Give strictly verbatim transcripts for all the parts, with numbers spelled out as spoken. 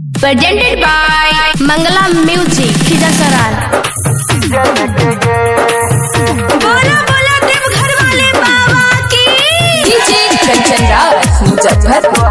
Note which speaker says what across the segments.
Speaker 1: Presented by Mangala Music, Khizar बोला बोला देवघर वाले बाबा की
Speaker 2: डीजे कंचन राज मुजफ्फरपुर।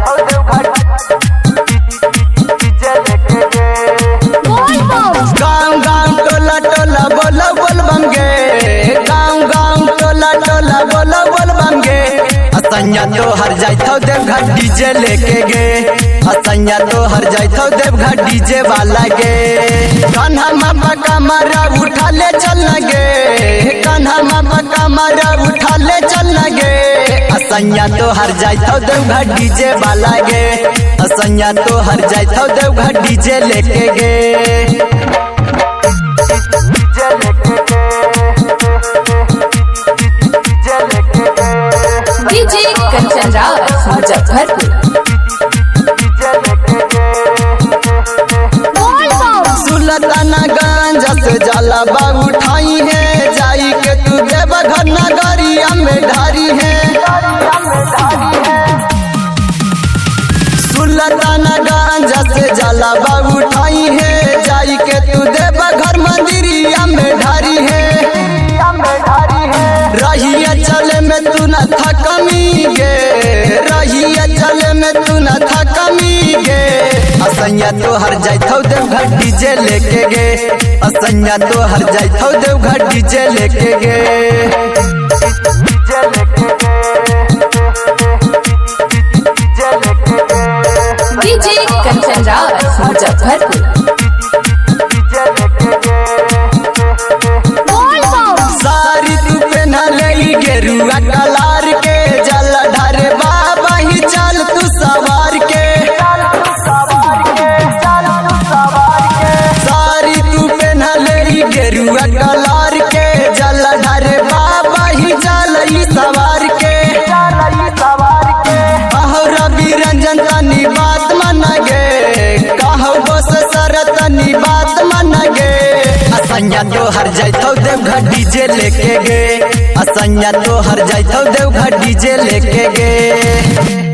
Speaker 3: गाँव गाँव टोला टोला बोलो बोल बंगे, गाँव गाँव टोला टोला बोलो बोल बंगे। असैया तो हर जाइथो देवघर डीजे लेके गे, असैया तो हर जाइथो देवघर डीजे वाला गे। कान्हा मामा का मारा उठा ले चल गे, कान्हा मामा का मारा उठा ले चल गे। असैया तो हर जाइथो देवघर डीजे वाला गे, असैया तो हर जाइथो देवघर डीजे लेके गे।
Speaker 2: डीजे कंचन राज मुजफ्फरपुर।
Speaker 3: सुल्ताना गंज से जाला बाबू उठाई है, जाई के तू देवघर नगरिया में ढारी है। सुल्ताना गंज से जाला बाबू उठाई है, जाई के तू देवघर मंदिरिया में ढारी है। रहिया चले में तू न था कमी गे, रहिया चले में तू न था कमी गे। असैया तो हर जाइथो देवघर डीजे लेके गे, असैया तो हर जाइथो देवघर डीजे लेके गे।
Speaker 2: डीजे कंचन राज मुजफ्फरपुर।
Speaker 3: सारी तू पहना ले गेरुआ कलार के, जल ढारे बाबा ही चल तू सवार के। सारी तू पहना ले गेरुआ कलार के, जल ढारे बाबा ही चल ही सवार के। कहो रवि रंजन तनी बात मन गे, कहो बस सर तनी बात मन गे। असैया तो हर जाइथो देवघर डीजे लेके गे, असैया तो हर जाइथो देवघर डीजे लेके गे।